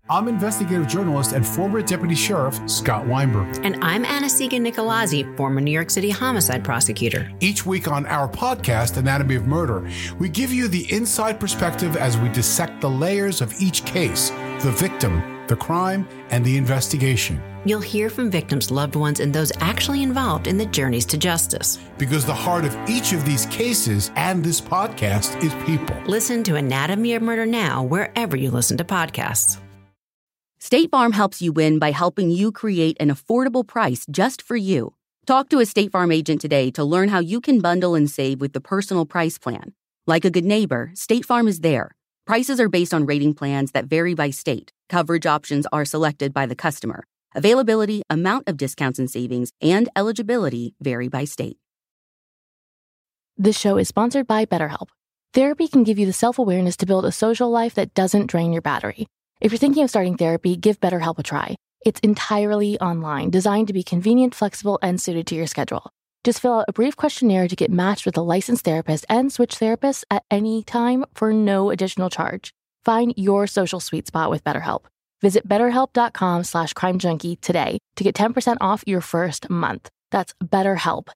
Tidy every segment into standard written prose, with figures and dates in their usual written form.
I'm investigative journalist and former deputy sheriff Scott Weinberg. And I'm Anna-Sigga Nicolazzi, former New York City homicide prosecutor. Each week on our podcast, Anatomy of Murder, we give you the inside perspective as we dissect the layers of each case, the victim, the crime, and the investigation. You'll hear from victims' loved ones and those actually involved in the journeys to justice. Because the heart of each of these cases and this podcast is people. Listen to Anatomy of Murder now wherever you listen to podcasts. State Farm helps you win by helping you create an affordable price just for you. Talk to a State Farm agent today to learn how you can bundle and save with the Personal Price Plan. Like a good neighbor, State Farm is there. Prices are based on rating plans that vary by state. Coverage options are selected by the customer. Availability, amount of discounts and savings, and eligibility vary by state. This show is sponsored by BetterHelp. Therapy can give you the self-awareness to build a social life that doesn't drain your battery. If you're thinking of starting therapy, give BetterHelp a try. It's entirely online, designed to be convenient, flexible, and suited to your schedule. Just fill out a brief questionnaire to get matched with a licensed therapist and switch therapists at any time for no additional charge. Find your social sweet spot with BetterHelp. Visit BetterHelp.com/CrimeJunkie today to get 10% off your first month. That's BetterHelp,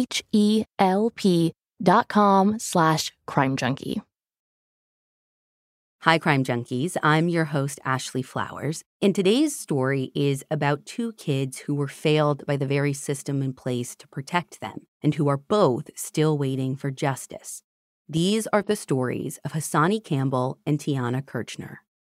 HELP.com/CrimeJunkie. Hi, Crime Junkies. I'm your host, Ashley Flowers. And today's story is about two kids who were failed by the very system in place to protect them and who are both still waiting for justice. These are the stories of Hassani Campbell and Tiana Kirchner.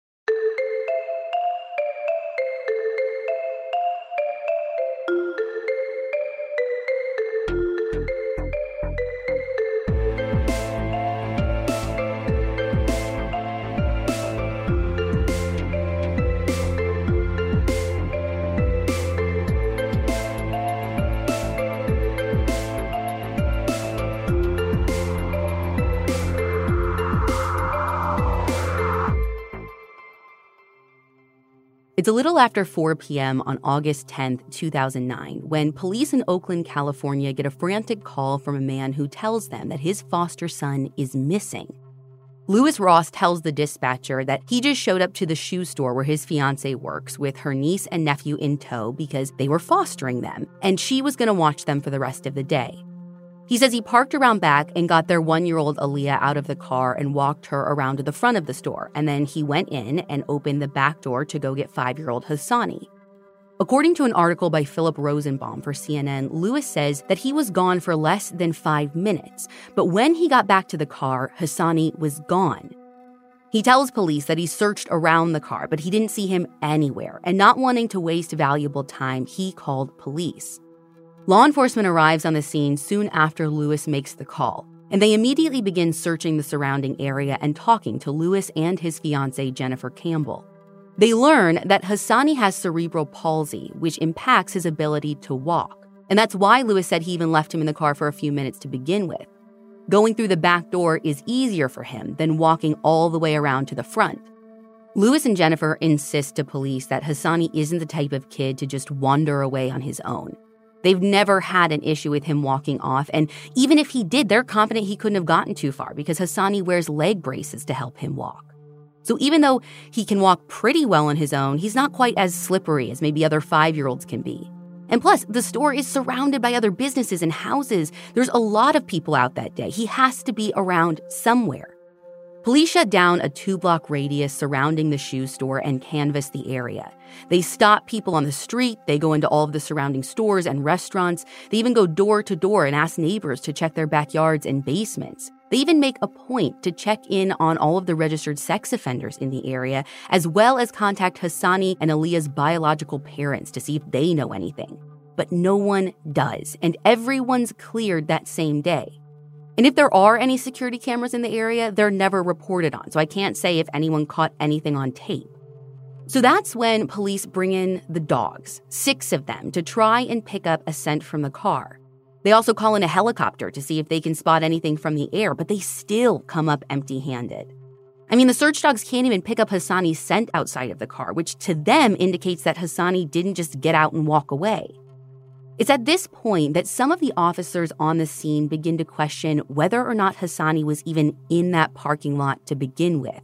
It's a little after 4 p.m. on August 10, 2009, when police in Oakland, California get a frantic call from a man who tells them that his foster son is missing. Lewis Ross tells the dispatcher that he just showed up to the shoe store where his fiancée works with her niece and nephew in tow because they were fostering them, and she was going to watch them for the rest of the day. He says he parked around back and got their 1-year-old Aaliyah out of the car and walked her around to the front of the store, and then he went in and opened the back door to go get 5-year-old Hassani. According to an article by Philip Rosenbaum for CNN, Lewis says that he was gone for less than 5 minutes, but when he got back to the car, Hassani was gone. He tells police that he searched around the car, but he didn't see him anywhere, and not wanting to waste valuable time, he called police. Law enforcement arrives on the scene soon after Lewis makes the call, and they immediately begin searching the surrounding area and talking to Lewis and his fiancée, Jennifer Campbell. They learn that Hassani has cerebral palsy, which impacts his ability to walk, and that's why Lewis said he even left him in the car for a few minutes to begin with. Going through the back door is easier for him than walking all the way around to the front. Lewis and Jennifer insist to police that Hassani isn't the type of kid to just wander away on his own. They've never had an issue with him walking off, and even if he did, they're confident he couldn't have gotten too far because Hassani wears leg braces to help him walk. So even though he can walk pretty well on his own, he's not quite as slippery as maybe other 5-year-olds can be. And plus, the store is surrounded by other businesses and houses. There's a lot of people out that day. He has to be around somewhere. Police shut down a 2-block radius surrounding the shoe store and canvass the area. They stop people on the street, they go into all of the surrounding stores and restaurants, they even go door to door and ask neighbors to check their backyards and basements. They even make a point to check in on all of the registered sex offenders in the area, as well as contact Hassani and Aaliyah's biological parents to see if they know anything. But no one does, and everyone's cleared that same day. And if there are any security cameras in the area, they're never reported on, so I can't say if anyone caught anything on tape. So that's when police bring in the dogs, 6 of them, to try and pick up a scent from the car. They also call in a helicopter to see if they can spot anything from the air, but they still come up empty-handed. I mean, the search dogs can't even pick up Hassani's scent outside of the car, which to them indicates that Hassani didn't just get out and walk away. It's at this point that some of the officers on the scene begin to question whether or not Hassani was even in that parking lot to begin with.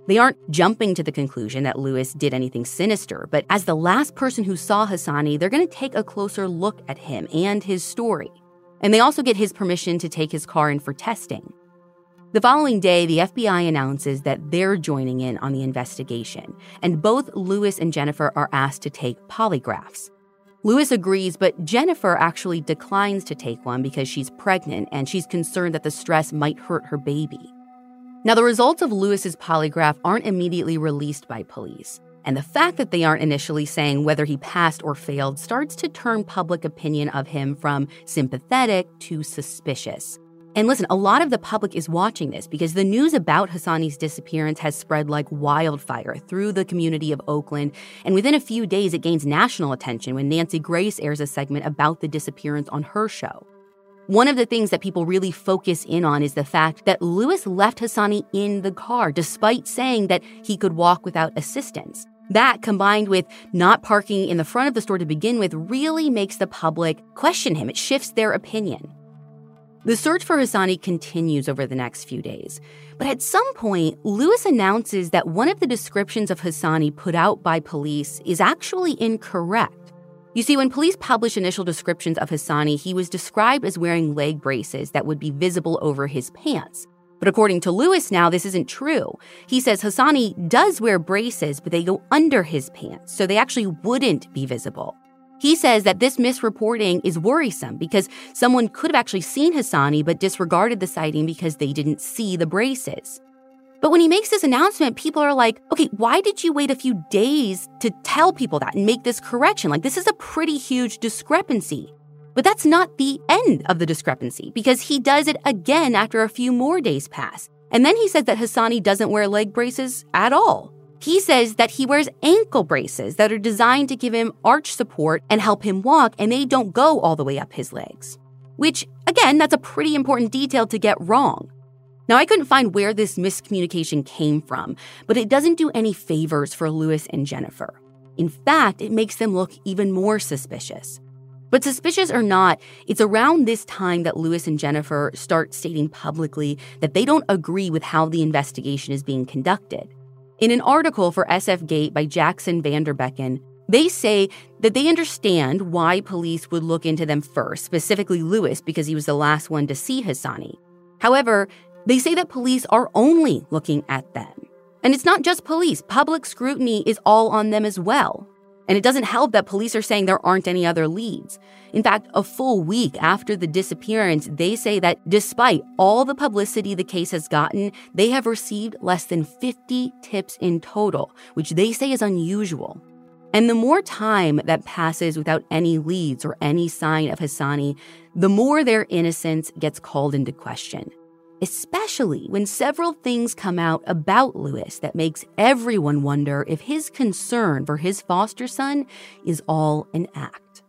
They aren't jumping to the conclusion that Lewis did anything sinister, but as the last person who saw Hassani, they're going to take a closer look at him and his story. And they also get his permission to take his car in for testing. The following day, the FBI announces that they're joining in on the investigation, and both Lewis and Jennifer are asked to take polygraphs. Lewis agrees, but Jennifer actually declines to take one because she's pregnant and she's concerned that the stress might hurt her baby. Now, the results of Lewis's polygraph aren't immediately released by police, and the fact that they aren't initially saying whether he passed or failed starts to turn public opinion of him from sympathetic to suspicious. And listen, a lot of the public is watching this because the news about Hassani's disappearance has spread like wildfire through the community of Oakland, and within a few days it gains national attention when Nancy Grace airs a segment about the disappearance on her show. One of the things that people really focus in on is the fact that Lewis left Hassani in the car despite saying that he could walk without assistance. That, combined with not parking in the front of the store to begin with, really makes the public question him. It shifts their opinion. The search for Hassani continues over the next few days. But at some point, Lewis announces that one of the descriptions of Hassani put out by police is actually incorrect. You see, when police published initial descriptions of Hassani, he was described as wearing leg braces that would be visible over his pants. But according to Lewis now, this isn't true. He says Hassani does wear braces, but they go under his pants, so they actually wouldn't be visible. He says that this misreporting is worrisome because someone could have actually seen Hassani but disregarded the sighting because they didn't see the braces. But when he makes this announcement, people are like, okay, why did you wait a few days to tell people that and make this correction? Like, this is a pretty huge discrepancy. But that's not the end of the discrepancy because he does it again after a few more days pass. And then he says that Hassani doesn't wear leg braces at all. He says that he wears ankle braces that are designed to give him arch support and help him walk, and they don't go all the way up his legs. Which, again, that's a pretty important detail to get wrong. Now, I couldn't find where this miscommunication came from, but it doesn't do any favors for Lewis and Jennifer. In fact, it makes them look even more suspicious. But suspicious or not, it's around this time that Lewis and Jennifer start stating publicly that they don't agree with how the investigation is being conducted. In an article for SF Gate by Jackson Vanderbecken, they say that they understand why police would look into them first, specifically Lewis, because he was the last one to see Hassani. However, they say that police are only looking at them. And it's not just police. Public scrutiny is all on them as well. And it doesn't help that police are saying there aren't any other leads. In fact, a full week after the disappearance, they say that despite all the publicity the case has gotten, they have received less than 50 tips in total, which they say is unusual. And the more time that passes without any leads or any sign of Hassani, the more their innocence gets called into question. Especially when several things come out about Lewis that makes everyone wonder if his concern for his foster son is all an act.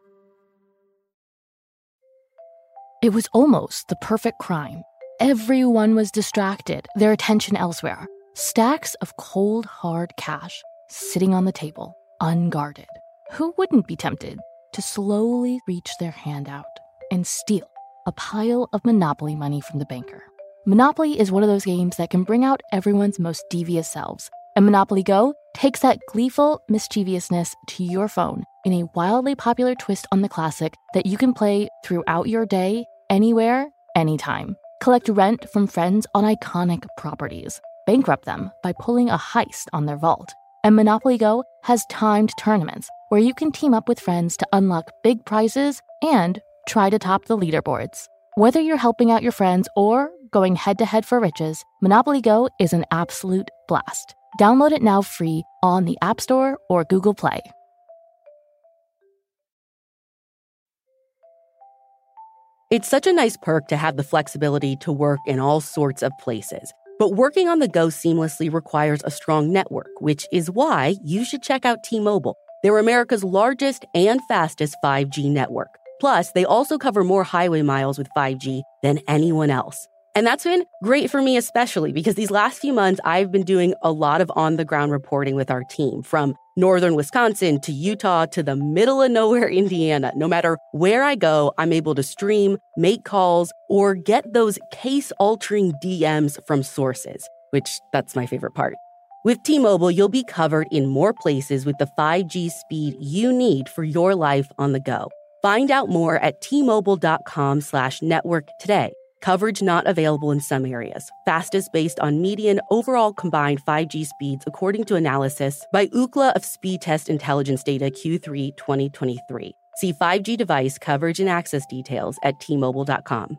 It was almost the perfect crime. Everyone was distracted, their attention elsewhere. Stacks of cold, hard cash sitting on the table, unguarded. Who wouldn't be tempted to slowly reach their hand out and steal a pile of Monopoly money from the banker? Monopoly is one of those games that can bring out everyone's most devious selves, and Monopoly Go takes that gleeful mischievousness to your phone in a wildly popular twist on the classic that you can play throughout your day, anywhere, anytime. Collect rent from friends on iconic properties. Bankrupt them by pulling a heist on their vault. And Monopoly Go has timed tournaments where you can team up with friends to unlock big prizes and try to top the leaderboards. Whether you're helping out your friends or going head-to-head for riches, Monopoly Go is an absolute blast. Download it now free on the App Store or Google Play. It's such a nice perk to have the flexibility to work in all sorts of places. But working on the go seamlessly requires a strong network, which is why you should check out T-Mobile. They're America's largest and fastest 5G network. Plus, they also cover more highway miles with 5G than anyone else. And that's been great for me especially because these last few months, I've been doing a lot of on-the-ground reporting with our team, from northern Wisconsin to Utah to the middle of nowhere, Indiana. No matter where I go, I'm able to stream, make calls, or get those case-altering DMs from sources, which that's my favorite part. With T-Mobile, you'll be covered in more places with the 5G speed you need for your life on the go. Find out more at T-Mobile.com/network today. Coverage not available in some areas. Fastest based on median overall combined 5G speeds according to analysis by Ookla of Speed Test Intelligence Data Q3 2023. See 5G device coverage and access details at T-Mobile.com.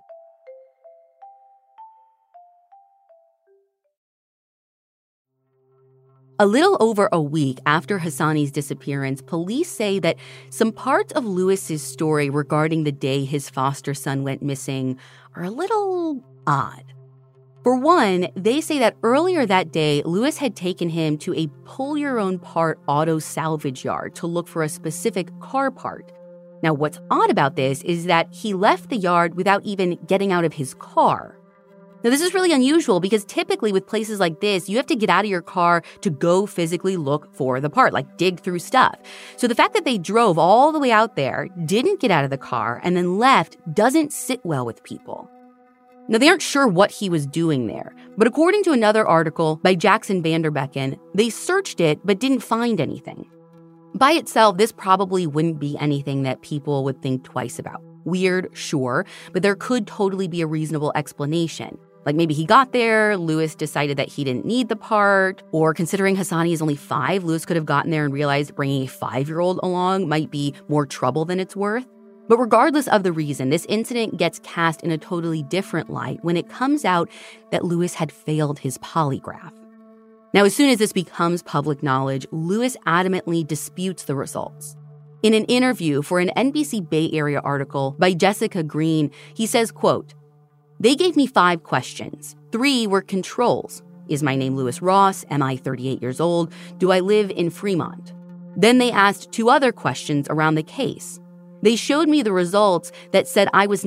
A little over a week after Hassani's disappearance, police say that some parts of Lewis's story regarding the day his foster son went missing are a little odd. For one, they say that earlier that day, Lewis had taken him to a pull-your-own-part auto salvage yard to look for a specific car part. Now, what's odd about this is that he left the yard without even getting out of his car. Now, this is really unusual because typically with places like this, you have to get out of your car to go physically look for the part, like dig through stuff. So the fact that they drove all the way out there, didn't get out of the car, and then left doesn't sit well with people. Now, they aren't sure what he was doing there, but according to another article by Jackson Vanderbecken, they searched it but didn't find anything. By itself, this probably wouldn't be anything that people would think twice about. Weird, sure, but there could totally be a reasonable explanation. Like maybe he got there, Lewis decided that he didn't need the part, or considering Hassani is only 5, Lewis could have gotten there and realized bringing a 5-year-old along might be more trouble than it's worth. But regardless of the reason, this incident gets cast in a totally different light when it comes out that Lewis had failed his polygraph. Now, as soon as this becomes public knowledge, Lewis adamantly disputes the results. In an interview for an NBC Bay Area article by Jessica Green, he says, quote, "They gave me 5 questions. 3 were controls. Is my name Lewis Ross? Am I 38 years old? Do I live in Fremont? Then they asked 2 other questions around the case. They showed me the results that said I was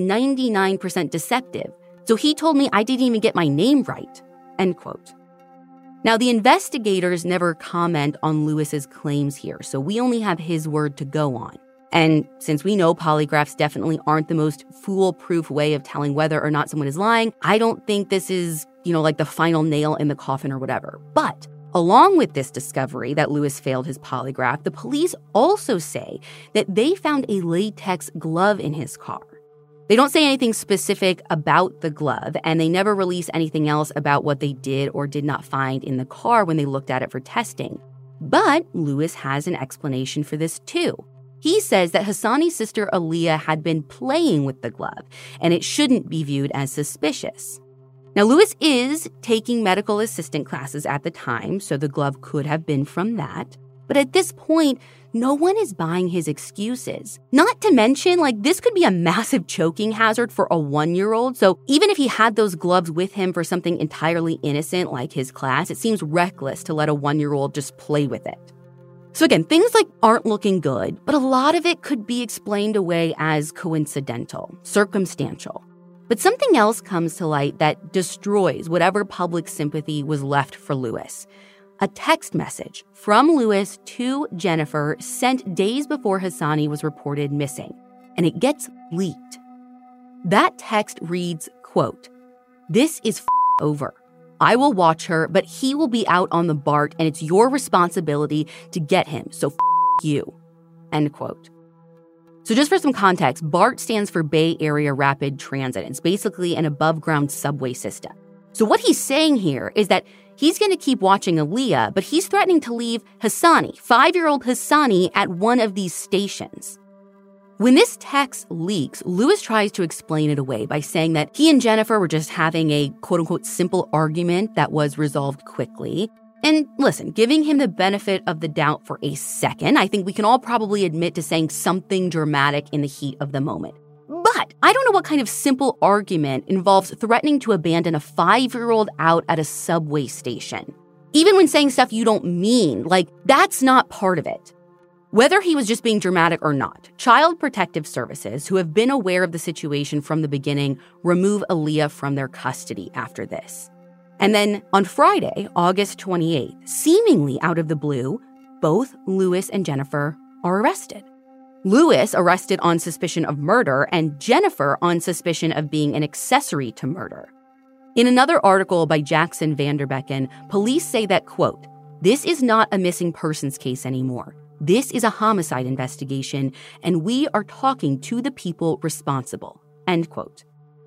99% deceptive. So he told me I didn't even get my name right." End quote. Now, the investigators never comment on Lewis's claims here, so we only have his word to go on. And since we know polygraphs definitely aren't the most foolproof way of telling whether or not someone is lying, I don't think this is, like the final nail in the coffin or whatever. But along with this discovery that Lewis failed his polygraph, the police also say that they found a latex glove in his car. They don't say anything specific about the glove, and they never release anything else about what they did or did not find in the car when they looked at it for testing. But Lewis has an explanation for this too. He says that Hassani's sister Aaliyah had been playing with the glove, and it shouldn't be viewed as suspicious. Now, Lewis is taking medical assistant classes at the time, so the glove could have been from that. But at this point, no one is buying his excuses. Not to mention, this could be a massive choking hazard for a 1-year-old. So even if he had those gloves with him for something entirely innocent like his class, it seems reckless to let a 1-year-old just play with it. So again, things aren't looking good, but a lot of it could be explained away as coincidental, circumstantial. But something else comes to light that destroys whatever public sympathy was left for Lewis. A text message from Lewis to Jennifer sent days before Hassani was reported missing, and it gets leaked. That text reads, quote, "This is over. I will watch her, but he will be out on the BART, and it's your responsibility to get him, so you." End quote. So just for some context, BART stands for Bay Area Rapid Transit. It's basically an above-ground subway system. So what he's saying here is that he's going to keep watching Aaliyah, but he's threatening to leave Hassani, 5-year-old Hassani, at one of these stations. When this text leaks, Lewis tries to explain it away by saying that he and Jennifer were just having a quote-unquote simple argument that was resolved quickly. And listen, giving him the benefit of the doubt for a second, I think we can all probably admit to saying something dramatic in the heat of the moment. But I don't know what kind of simple argument involves threatening to abandon a 5-year-old out at a subway station. Even when saying stuff you don't mean, that's not part of it. Whether he was just being dramatic or not, Child Protective Services, who have been aware of the situation from the beginning, remove Aaliyah from their custody after this. And then on Friday, August 28th, seemingly out of the blue, both Lewis and Jennifer are arrested. Lewis arrested on suspicion of murder and Jennifer on suspicion of being an accessory to murder. In another article by Jackson Vanderbecken, police say that, quote, This is not a missing persons case anymore. This is a homicide investigation, and we are talking to the people responsible, end quote.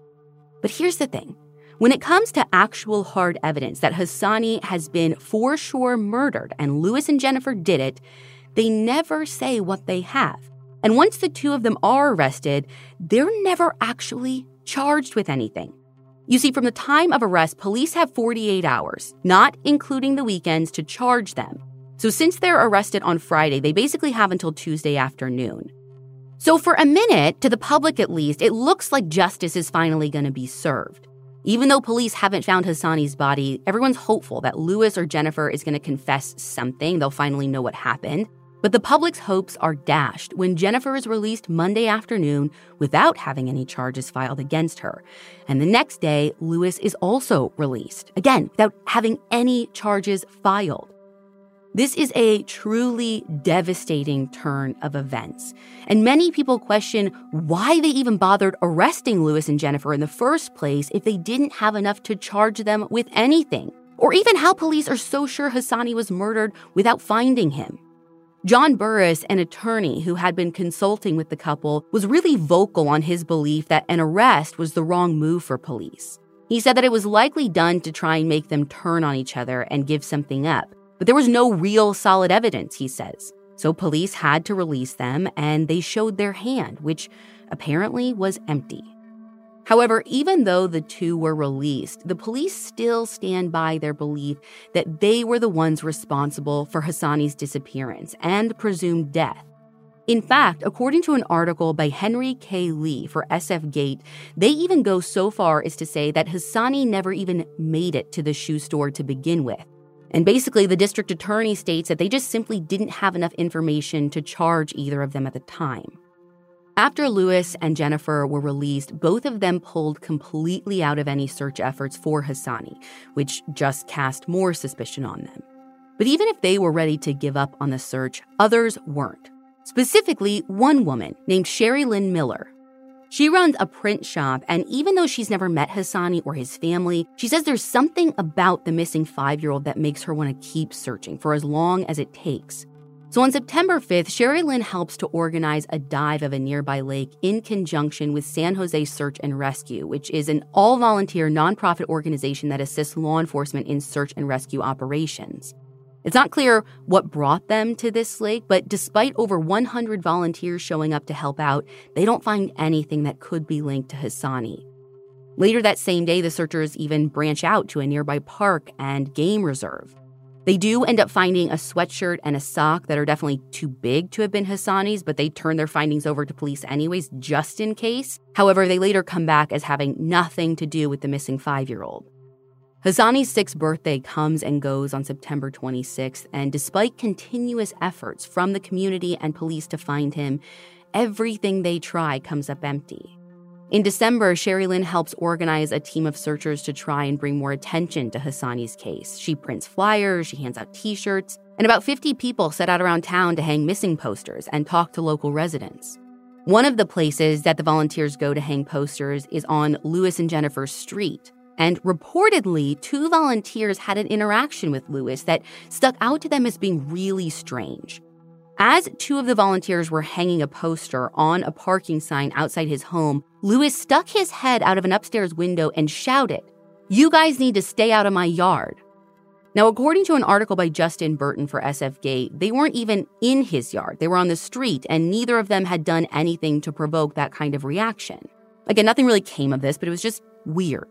But here's the thing. When it comes to actual hard evidence that Hassani has been for sure murdered and Louis and Jennifer did it, they never say what they have. And once the two of them are arrested, they're never actually charged with anything. You see, from the time of arrest, police have 48 hours, not including the weekends, to charge them. So since they're arrested on Friday, they basically have until Tuesday afternoon. So for a minute, to the public at least, it looks like justice is finally going to be served. Even though police haven't found Hassani's body, everyone's hopeful that Louis or Jennifer is going to confess something. They'll finally know what happened. But the public's hopes are dashed when Jennifer is released Monday afternoon without having any charges filed against her. And the next day, Louis is also released, again, without having any charges filed. This is a truly devastating turn of events. And many people question why they even bothered arresting Louis and Jennifer in the first place if they didn't have enough to charge them with anything, or even how police are so sure Hassani was murdered without finding him. John Burris, an attorney who had been consulting with the couple, was really vocal on his belief that an arrest was the wrong move for police. He said that it was likely done to try and make them turn on each other and give something up. But there was no real solid evidence, he says. So police had to release them, and they showed their hand, which apparently was empty. However, even though the two were released, the police still stand by their belief that they were the ones responsible for Hassani's disappearance and presumed death. In fact, according to an article by Henry K. Lee for SF Gate, they even go so far as to say that Hassani never even made it to the shoe store to begin with. And basically, the district attorney states that they just simply didn't have enough information to charge either of them at the time. After Louis and Jennifer were released, both of them pulled completely out of any search efforts for Hassani, which just cast more suspicion on them. But even if they were ready to give up on the search, others weren't. Specifically, one woman named Sherry Lynn Miller. She runs a print shop, and even though she's never met Hassani or his family, she says there's something about the missing 5-year-old that makes her want to keep searching for as long as it takes. So on September 5th, Sherry Lynn helps to organize a dive of a nearby lake in conjunction with San Jose Search and Rescue, which is an all-volunteer nonprofit organization that assists law enforcement in search and rescue operations. It's not clear what brought them to this lake, but despite over 100 volunteers showing up to help out, they don't find anything that could be linked to Hassani. Later that same day, the searchers even branch out to a nearby park and game reserve. They do end up finding a sweatshirt and a sock that are definitely too big to have been Hassani's, but they turn their findings over to police anyways, just in case. However, they later come back as having nothing to do with the missing 5-year-old. Hassani's 6th birthday comes and goes on September 26th, and despite continuous efforts from the community and police to find him, everything they try comes up empty. In December, Sherry Lynn helps organize a team of searchers to try and bring more attention to Hassani's case. She prints flyers, she hands out T-shirts, and about 50 people set out around town to hang missing posters and talk to local residents. One of the places that the volunteers go to hang posters is on Louis and Jennifer's street. And reportedly, 2 volunteers had an interaction with Louis that stuck out to them as being really strange. As 2 of the volunteers were hanging a poster on a parking sign outside his home, Louis stuck his head out of an upstairs window and shouted, "You guys need to stay out of my yard." Now, according to an article by Justin Burton for SF Gate, they weren't even in his yard. They were on the street, and neither of them had done anything to provoke that kind of reaction. Again, nothing really came of this, but it was just weird.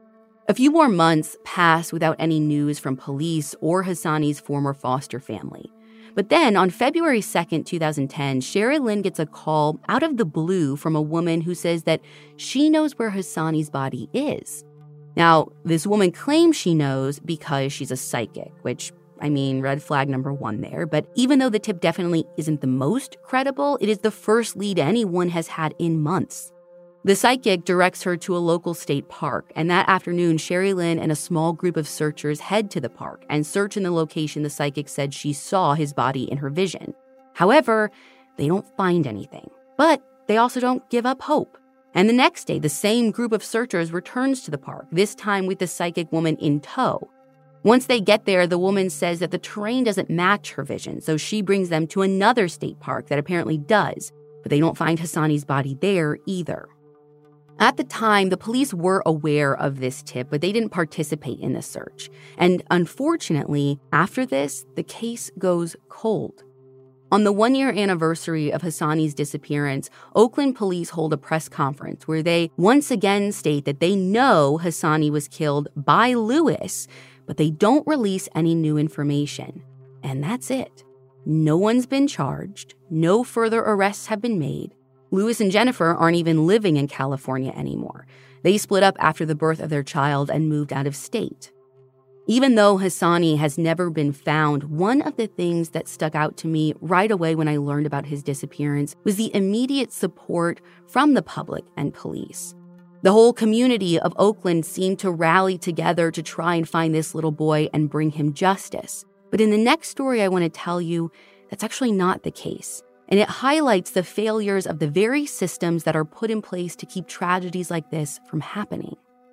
A few more months passed without any news from police or Hassani's former foster family. But then, on February 2nd, 2010, Sherry Lynn gets a call out of the blue from a woman who says that she knows where Hassani's body is. Now, this woman claims she knows because she's a psychic, which, red flag number 1 there. But even though the tip definitely isn't the most credible, it is the first lead anyone has had in months. The psychic directs her to a local state park, and that afternoon, Sherry Lynn and a small group of searchers head to the park and search in the location the psychic said she saw his body in her vision. However, they don't find anything, but they also don't give up hope. And the next day, the same group of searchers returns to the park, this time with the psychic woman in tow. Once they get there, the woman says that the terrain doesn't match her vision, so she brings them to another state park that apparently does, but they don't find Hassani's body there either. At the time, the police were aware of this tip, but they didn't participate in the search. And unfortunately, after this, the case goes cold. On the one-year anniversary of Hassani's disappearance, Oakland police hold a press conference where they once again state that they know Hassani was killed by Lewis, but they don't release any new information. And that's it. No one's been charged. No further arrests have been made. Lewis and Jennifer aren't even living in California anymore. They split up after the birth of their child and moved out of state. Even though Hassani has never been found, one of the things that stuck out to me right away when I learned about his disappearance was the immediate support from the public and police. The whole community of Oakland seemed to rally together to try and find this little boy and bring him justice. But in the next story I want to tell you, that's actually not the case. And it highlights the failures of the very systems that are put in place to keep tragedies like this from happening.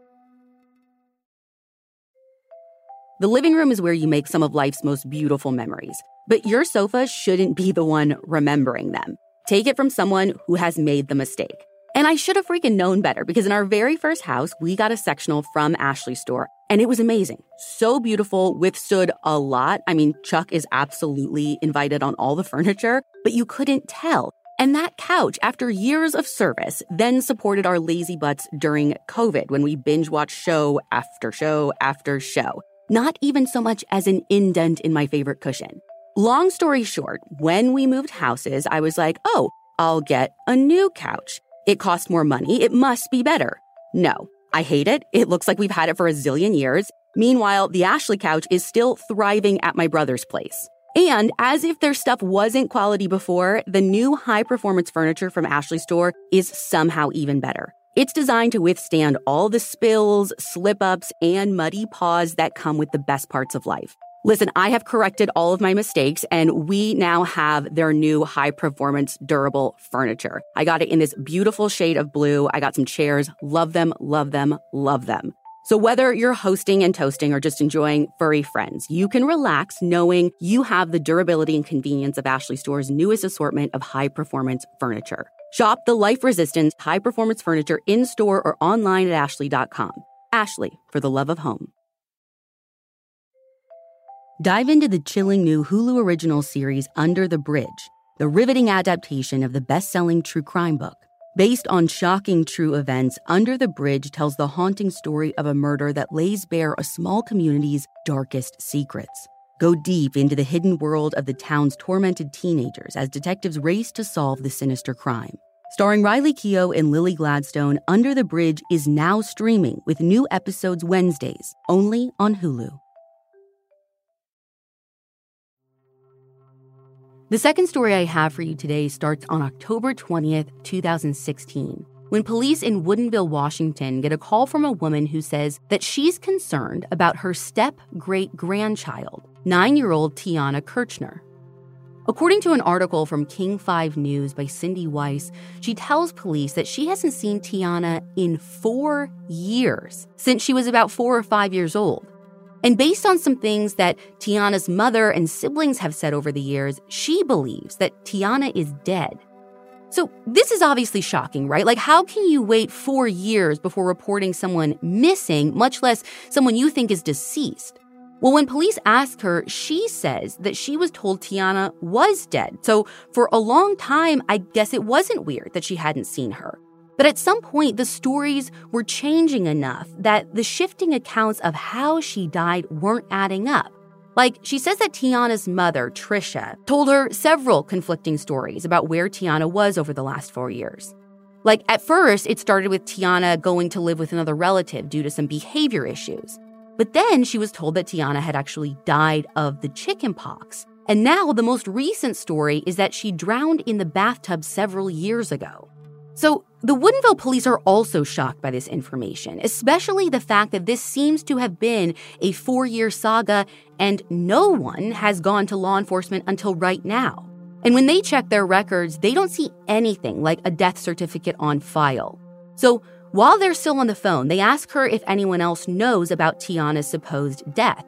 The living room is where you make some of life's most beautiful memories, but your sofa shouldn't be the one remembering them. Take it from someone who has made the mistake. And I should have freaking known better, because in our very first house, we got a sectional from Ashley Store, and it was amazing. So beautiful, withstood a lot. I mean, Chuck is absolutely invited on all the furniture, but you couldn't tell. And that couch, after years of service, then supported our lazy butts during COVID when we binge-watched show after show after show. Not even so much as an indent in my favorite cushion. Long story short, when we moved houses, I was like, oh, I'll get a new couch. It costs more money. It must be better. No, I hate it. It looks like we've had it for a zillion years. Meanwhile, the Ashley couch is still thriving at my brother's place. And as if their stuff wasn't quality before, the new high-performance furniture from Ashley Store is somehow even better. It's designed to withstand all the spills, slip-ups, and muddy paws that come with the best parts of life. Listen, I have corrected all of my mistakes, and we now have their new high-performance durable furniture. I got it in this beautiful shade of blue. I got some chairs. Love them, love them, love them. So whether you're hosting and toasting or just enjoying furry friends, you can relax knowing you have the durability and convenience of Ashley Store's newest assortment of high-performance furniture. Shop the life-resistant high-performance furniture in-store or online at ashley.com. Ashley, for the love of home. Dive into the chilling new Hulu original series Under the Bridge, the riveting adaptation of the best-selling true crime book. Based on shocking true events, Under the Bridge tells the haunting story of a murder that lays bare a small community's darkest secrets. Go deep into the hidden world of the town's tormented teenagers as detectives race to solve the sinister crime. Starring Riley Keough and Lily Gladstone, Under the Bridge is now streaming with new episodes Wednesdays, only on Hulu. The second story I have for you today starts on October 20th, 2016, when police in Woodinville, Washington get a call from a woman who says that she's concerned about her step-great-grandchild, 9-year-old Tiana Kirchner. According to an article from King 5 News by Cindy Weiss, she tells police that she hasn't seen Tiana in 4 years, since she was about 4 or 5 years old. And based on some things that Tiana's mother and siblings have said over the years, she believes that Tiana is dead. So this is obviously shocking, right? Like, how can you wait 4 years before reporting someone missing, much less someone you think is deceased? Well, when police asked her, she says that she was told Tiana was dead. So for a long time, I guess it wasn't weird that she hadn't seen her. But at some point, the stories were changing enough that the shifting accounts of how she died weren't adding up. Like, she says that Tiana's mother, Trisha, told her several conflicting stories about where Tiana was over the last 4 years. Like, at first, it started with Tiana going to live with another relative due to some behavior issues. But then she was told that Tiana had actually died of the chicken pox. And now the most recent story is that she drowned in the bathtub several years ago. So the Woodinville police are also shocked by this information, especially the fact that this seems to have been a 4-year saga and no one has gone to law enforcement until right now. And when they check their records, they don't see anything like a death certificate on file. So while they're still on the phone, they ask her if anyone else knows about Tiana's supposed death.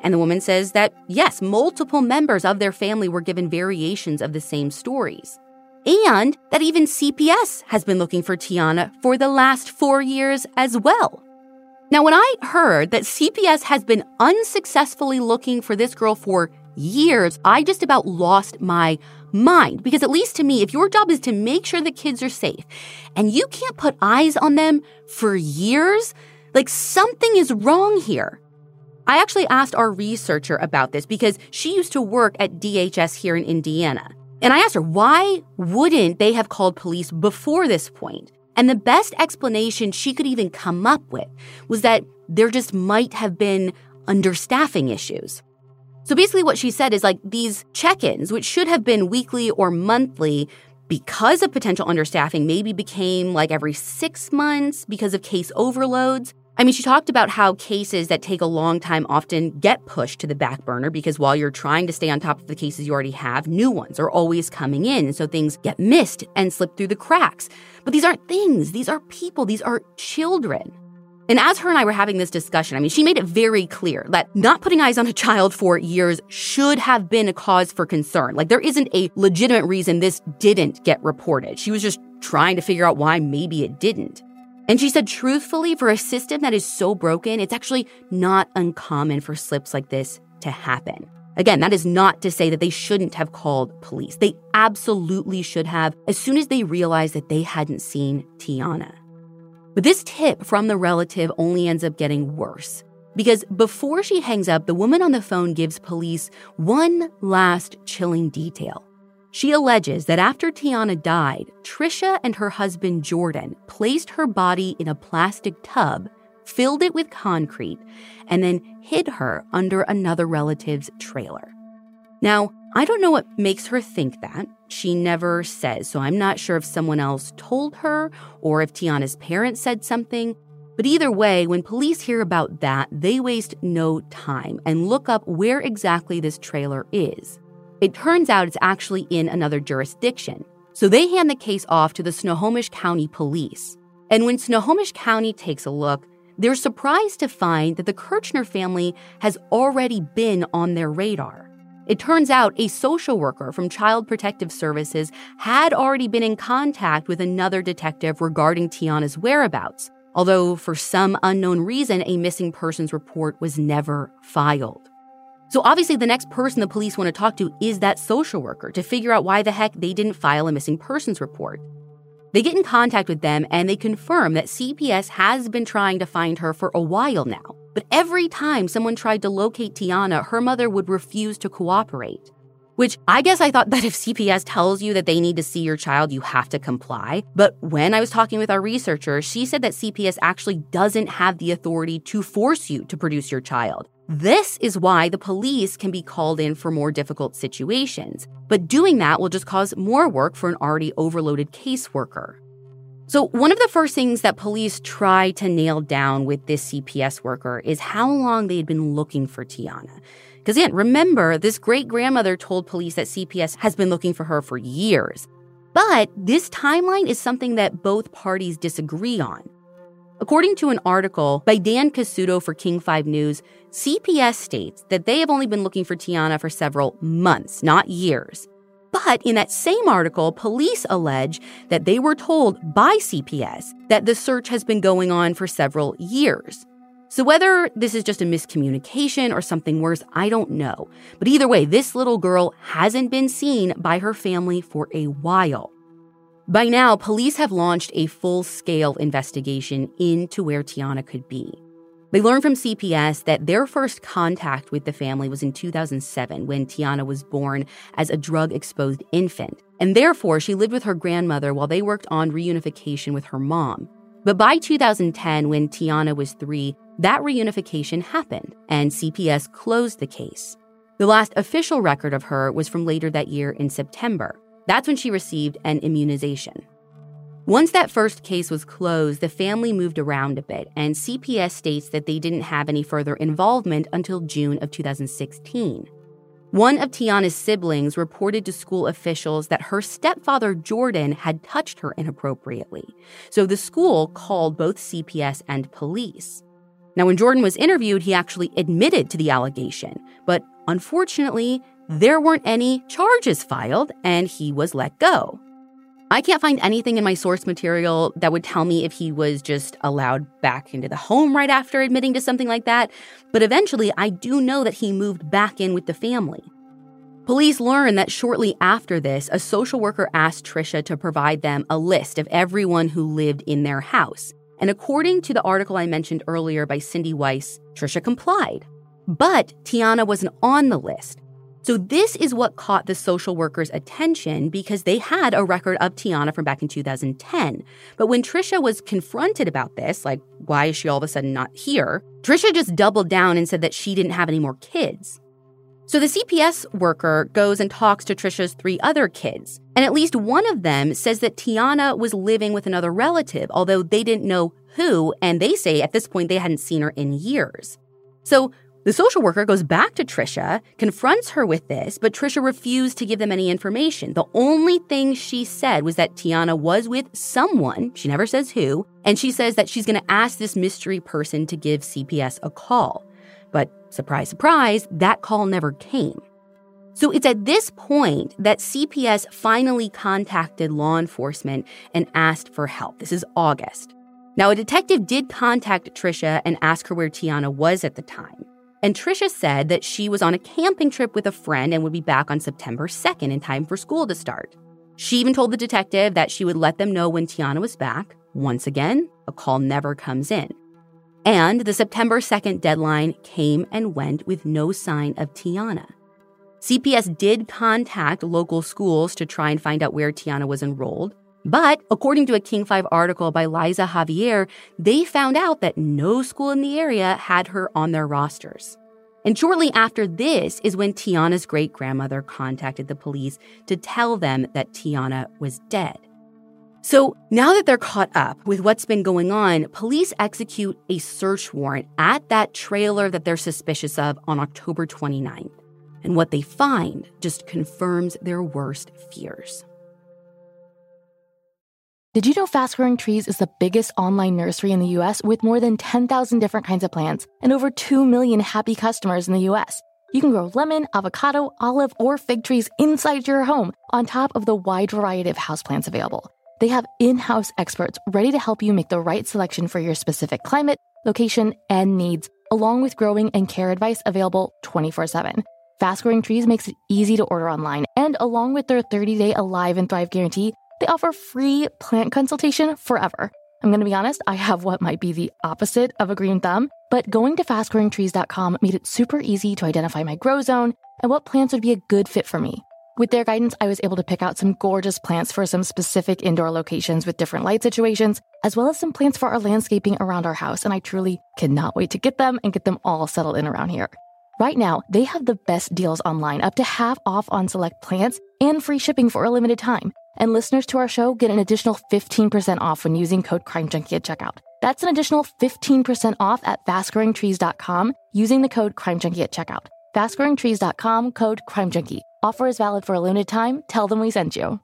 And the woman says that, yes, multiple members of their family were given variations of the same stories. And that even CPS has been looking for Tiana for the last 4 years as well. Now, when I heard that CPS has been unsuccessfully looking for this girl for years, I just about lost my mind. Because at least to me, if your job is to make sure the kids are safe and you can't put eyes on them for years, like something is wrong here. I actually asked our researcher about this because she used to work at DHS here in Indiana. And I asked her, why wouldn't they have called police before this point? And the best explanation she could even come up with was that there just might have been understaffing issues. So basically what she said is like these check-ins, which should have been weekly or monthly, because of potential understaffing, maybe became like every 6 months because of case overloads. I mean, she talked about how cases that take a long time often get pushed to the back burner because while you're trying to stay on top of the cases you already have, new ones are always coming in. So things get missed and slip through the cracks. But these aren't things. These are people. These are children. And as her and I were having this discussion, I mean, she made it very clear that not putting eyes on a child for years should have been a cause for concern. Like, there isn't a legitimate reason this didn't get reported. She was just trying to figure out why maybe it didn't. And she said, truthfully, for a system that is so broken, it's actually not uncommon for slips like this to happen. Again, that is not to say that they shouldn't have called police. They absolutely should have as soon as they realized that they hadn't seen Tiana. But this tip from the relative only ends up getting worse. Because before she hangs up, the woman on the phone gives police one last chilling detail. She alleges that after Tiana died, Trisha and her husband Jordan placed her body in a plastic tub, filled it with concrete, and then hid her under another relative's trailer. Now, I don't know what makes her think that. She never says, so I'm not sure if someone else told her or if Tiana's parents said something. But either way, when police hear about that, they waste no time and look up where exactly this trailer is. It turns out it's actually in another jurisdiction. So they hand the case off to the Snohomish County Police. And when Snohomish County takes a look, they're surprised to find that the Kirchner family has already been on their radar. It turns out a social worker from Child Protective Services had already been in contact with another detective regarding Tiana's whereabouts, although for some unknown reason, a missing persons report was never filed. So obviously the next person the police want to talk to is that social worker to figure out why the heck they didn't file a missing persons report. They get in contact with them and they confirm that CPS has been trying to find her for a while now. But every time someone tried to locate Tiana, her mother would refuse to cooperate. Which I guess I thought that if CPS tells you that they need to see your child, you have to comply. But when I was talking with our researcher, she said that CPS actually doesn't have the authority to force you to produce your child. This is why the police can be called in for more difficult situations. But doing that will just cause more work for an already overloaded caseworker. So one of the first things that police try to nail down with this CPS worker is how long they had been looking for Tiana. Because again, remember, this great-grandmother told police that CPS has been looking for her for years. But this timeline is something that both parties disagree on. According to an article by Dan Casuto for King 5 News, CPS states that they have only been looking for Tiana for several months, not years. But in that same article, police allege that they were told by CPS that the search has been going on for several years. So whether this is just a miscommunication or something worse, I don't know. But either way, this little girl hasn't been seen by her family for a while. By now, police have launched a full-scale investigation into where Tiana could be. They learned from CPS that their first contact with the family was in 2007 when Tiana was born as a drug-exposed infant, and therefore she lived with her grandmother while they worked on reunification with her mom. But by 2010, when Tiana was 3, that reunification happened, and CPS closed the case. The last official record of her was from later that year in September. That's when she received an immunization. Once that first case was closed, the family moved around a bit, and CPS states that they didn't have any further involvement until June of 2016. One of Tiana's siblings reported to school officials that her stepfather, Jordan, had touched her inappropriately. So the school called both CPS and police. Now, when Jordan was interviewed, he actually admitted to the allegation, but unfortunately, there weren't any charges filed, and he was let go. I can't find anything in my source material that would tell me if he was just allowed back into the home right after admitting to something like that, but eventually I do know that he moved back in with the family. Police learned that shortly after this, a social worker asked Tricia to provide them a list of everyone who lived in their house. And according to the article I mentioned earlier by Cindy Weiss, Tricia complied. But Tiana wasn't on the list. So this is what caught the social worker's attention because they had a record of Tiana from back in 2010. But when Tricia was confronted about this, like, why is she all of a sudden not here? Tricia just doubled down and said that she didn't have any more kids. So the CPS worker goes and talks to Tricia's 3 other kids. And at least one of them says that Tiana was living with another relative, although they didn't know who, and they say at this point they hadn't seen her in years. So the social worker goes back to Tricia, confronts her with this, but Tricia refused to give them any information. The only thing she said was that Tiana was with someone, she never says who, and she says that she's going to ask this mystery person to give CPS a call. But surprise, surprise, that call never came. So it's at this point that CPS finally contacted law enforcement and asked for help. This is August. Now, a detective did contact Tricia and ask her where Tiana was at the time. And Tricia said that she was on a camping trip with a friend and would be back on September 2nd in time for school to start. She even told the detective that she would let them know when Tiana was back. Once again, a call never comes in. And the September 2nd deadline came and went with no sign of Tiana. CPS did contact local schools to try and find out where Tiana was enrolled. But according to a King 5 article by Liza Javier, they found out that no school in the area had her on their rosters. And shortly after this is when Tiana's great-grandmother contacted the police to tell them that Tiana was dead. So now that they're caught up with what's been going on, police execute a search warrant at that trailer that they're suspicious of on October 29th. And what they find just confirms their worst fears. Did you know Fast Growing Trees is the biggest online nursery in the U.S. with more than 10,000 different kinds of plants and over 2 million happy customers in the U.S.? You can grow lemon, avocado, olive, or fig trees inside your home on top of the wide variety of houseplants available. They have in-house experts ready to help you make the right selection for your specific climate, location, and needs, along with growing and care advice available 24/7. Fast Growing Trees makes it easy to order online, and along with their 30-day Alive and Thrive guarantee, they offer free plant consultation forever. I'm going to be honest, I have what might be the opposite of a green thumb, but going to fastgrowingtrees.com made it super easy to identify my grow zone and what plants would be a good fit for me. With their guidance, I was able to pick out some gorgeous plants for some specific indoor locations with different light situations, as well as some plants for our landscaping around our house, and I truly cannot wait to get them and get them all settled in around here. Right now, they have the best deals online, up to half off on select plants and free shipping for a limited time. And listeners to our show get an additional 15% off when using code CrimeJunkie at checkout. That's an additional 15% off at fastgrowingtrees.com using the code CrimeJunkie at checkout. Fastgrowingtrees.com, code CrimeJunkie. Offer is valid for a limited time. Tell them we sent you.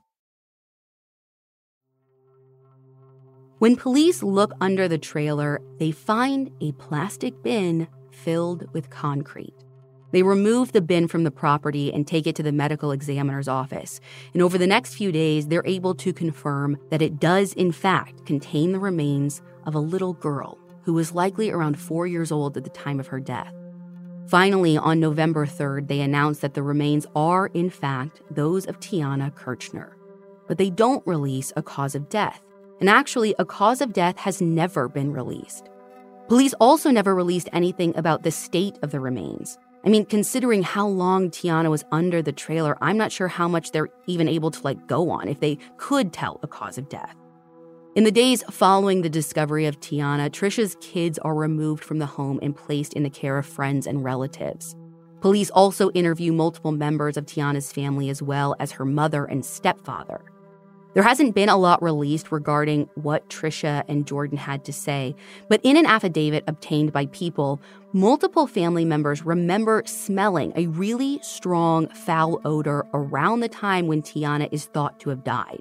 When police look under the trailer, they find a plastic bin filled with concrete. They remove the bin from the property and take it to the medical examiner's office. And over the next few days, they're able to confirm that it does, in fact, contain the remains of a little girl who was likely around 4 years old at the time of her death. Finally, on November 3rd, they announced that the remains are, in fact, those of Tiana Kirchner. But they don't release a cause of death. And actually, a cause of death has never been released. Police also never released anything about the state of the remains. I mean, considering how long Tiana was under the trailer, I'm not sure how much they're even able to go on if they could tell a cause of death. In the days following the discovery of Tiana, Tricia's kids are removed from the home and placed in the care of friends and relatives. Police also interview multiple members of Tiana's family as well as her mother and stepfather. There hasn't been a lot released regarding what Tricia and Jordan had to say, but in an affidavit obtained by People, multiple family members remember smelling a really strong foul odor around the time when Tiana is thought to have died.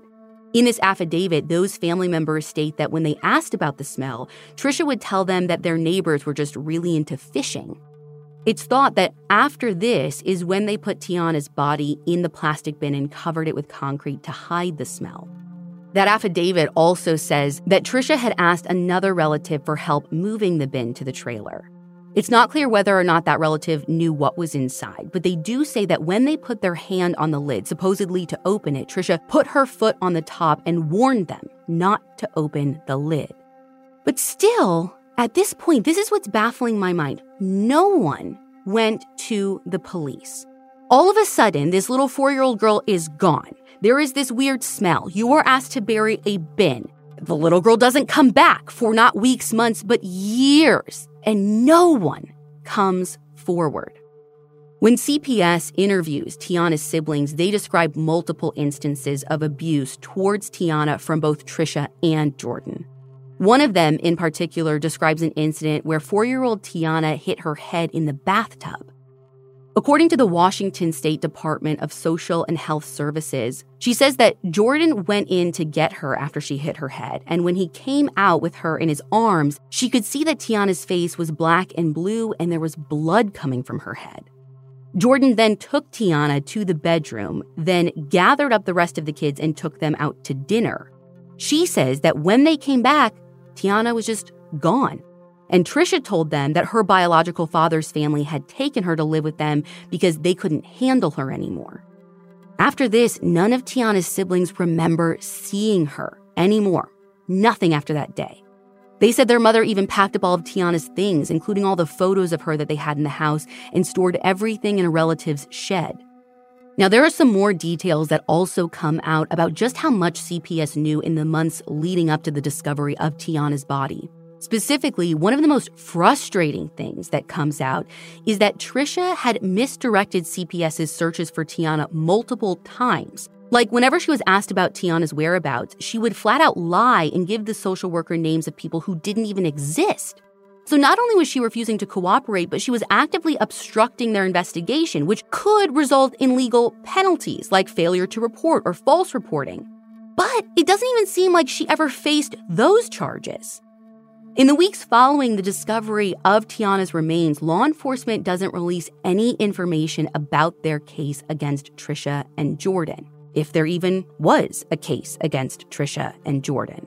In this affidavit, those family members state that when they asked about the smell, Trisha would tell them that their neighbors were just really into fishing. It's thought that after this is when they put Tiana's body in the plastic bin and covered it with concrete to hide the smell. That affidavit also says that Trisha had asked another relative for help moving the bin to the trailer. It's not clear whether or not that relative knew what was inside, but they do say that when they put their hand on the lid, supposedly to open it, Trisha put her foot on the top and warned them not to open the lid. But still, at this point, this is what's baffling my mind. No one went to the police. All of a sudden, this little 4-year-old girl is gone. There is this weird smell. You are asked to bury a bin. The little girl doesn't come back for not weeks, months, but years. And no one comes forward. When CPS interviews Tiana's siblings, they describe multiple instances of abuse towards Tiana from both Trisha and Jordan. One of them in particular describes an incident where 4-year-old Tiana hit her head in the bathtub. According to the Washington State Department of Social and Health Services, she says that Jordan went in to get her after she hit her head, and when he came out with her in his arms, she could see that Tiana's face was black and blue and there was blood coming from her head. Jordan then took Tiana to the bedroom, then gathered up the rest of the kids and took them out to dinner. She says that when they came back, Tiana was just gone. And Trisha told them that her biological father's family had taken her to live with them because they couldn't handle her anymore. After this, none of Tiana's siblings remember seeing her anymore. Nothing after that day. They said their mother even packed up all of Tiana's things, including all the photos of her that they had in the house, and stored everything in a relative's shed. Now, there are some more details that also come out about just how much CPS knew in the months leading up to the discovery of Tiana's body. Specifically, one of the most frustrating things that comes out is that Trisha had misdirected CPS's searches for Tiana multiple times. Like, whenever she was asked about Tiana's whereabouts, she would flat out lie and give the social worker names of people who didn't even exist. So not only was she refusing to cooperate, but she was actively obstructing their investigation, which could result in legal penalties like failure to report or false reporting. But it doesn't even seem like she ever faced those charges. In the weeks following the discovery of Tiana's remains, law enforcement doesn't release any information about their case against Trisha and Jordan, if there even was a case against Trisha and Jordan.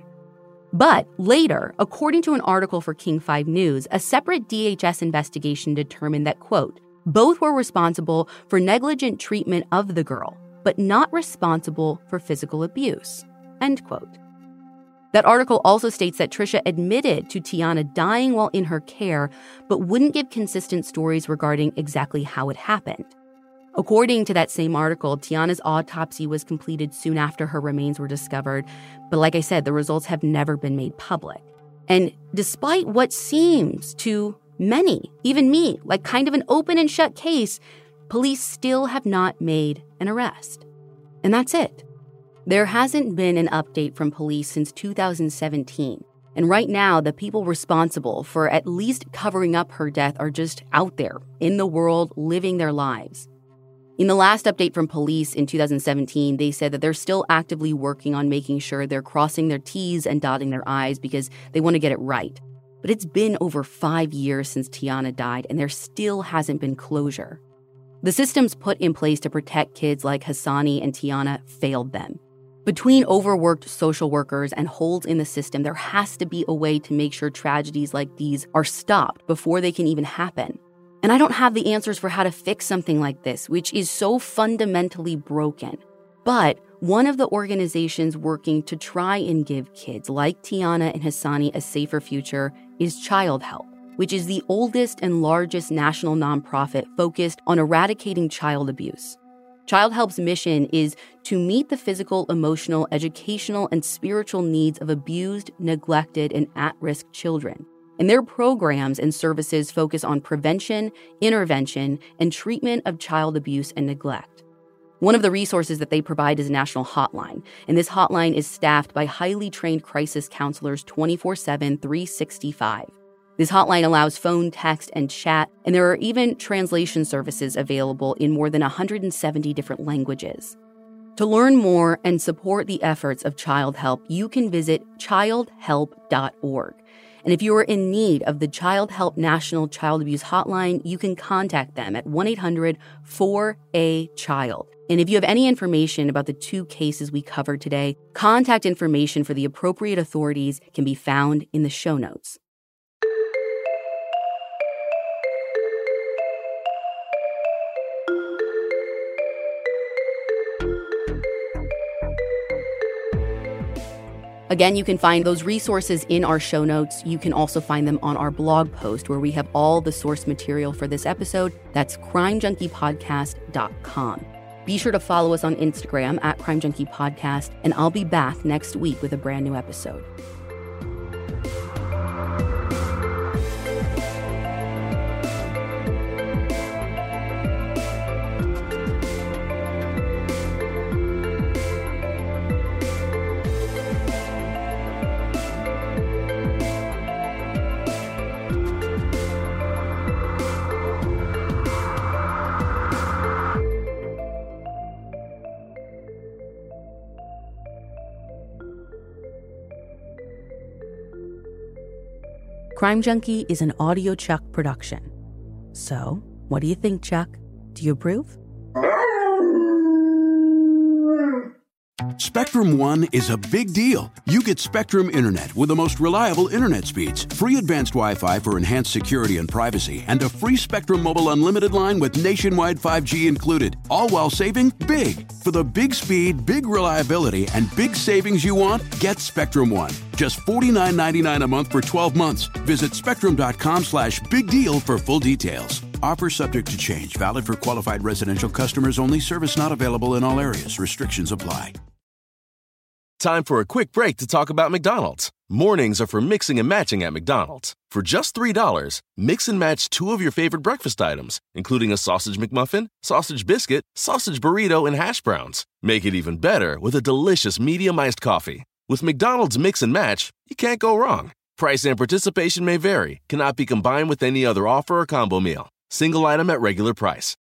But later, according to an article for King 5 News, a separate DHS investigation determined that, quote, both were responsible for negligent treatment of the girl, but not responsible for physical abuse, end quote. That article also states that Trisha admitted to Tiana dying while in her care, but wouldn't give consistent stories regarding exactly how it happened. According to that same article, Tiana's autopsy was completed soon after her remains were discovered, but like I said, the results have never been made public. And despite what seems to many, even me, like kind of an open and shut case, police still have not made an arrest. And that's it. There hasn't been an update from police since 2017, and right now the people responsible for at least covering up her death are just out there in the world living their lives. In the last update from police in 2017, they said that they're still actively working on making sure they're crossing their T's and dotting their I's because they want to get it right. But it's been over 5 years since Tiana died, and there still hasn't been closure. The systems put in place to protect kids like Hassani and Tiana failed them. Between overworked social workers and holes in the system, there has to be a way to make sure tragedies like these are stopped before they can even happen. And I don't have the answers for how to fix something like this, which is so fundamentally broken. But one of the organizations working to try and give kids like Tiana and Hassani a safer future is Child Help, which is the oldest and largest national nonprofit focused on eradicating child abuse. Child Help's mission is to meet the physical, emotional, educational, and spiritual needs of abused, neglected, and at-risk children. And their programs and services focus on prevention, intervention, and treatment of child abuse and neglect. One of the resources that they provide is a national hotline, and this hotline is staffed by highly trained crisis counselors 24/7, 365. This hotline allows phone, text, and chat, and there are even translation services available in more than 170 different languages. To learn more and support the efforts of Child Help, you can visit childhelp.org. And if you are in need of the Child Help National Child Abuse Hotline, you can contact them at 1-800-4A-CHILD. And if you have any information about the 2 cases we covered today, contact information for the appropriate authorities can be found in the show notes. Again, you can find those resources in our show notes. You can also find them on our blog post where we have all the source material for this episode. That's crimejunkiepodcast.com. Be sure to follow us on Instagram at Crime Junkie Podcast, and I'll be back next week with a brand new episode. Crime Junkie is an AudioChuck production. So, what do you think, Chuck? Do you approve? Spectrum One is a big deal. You get Spectrum Internet with the most reliable internet speeds, free advanced Wi-Fi for enhanced security and privacy, and a free Spectrum Mobile Unlimited line with nationwide 5G included, all while saving big. For the big speed, big reliability, and big savings you want, get Spectrum One. Just $49.99 a month for 12 months. Visit spectrum.com/big deal for full details. Offer subject to change. Valid for qualified residential customers only. Service not available in all areas. Restrictions apply. Time for a quick break to talk about McDonald's. Mornings are for mixing and matching at McDonald's. For just $3, mix and match 2 of your favorite breakfast items, including a sausage McMuffin, sausage biscuit, sausage burrito, and hash browns. Make it even better with a delicious medium iced coffee. With McDonald's Mix and Match, you can't go wrong. Price and participation may vary. Cannot be combined with any other offer or combo meal. Single item at regular price.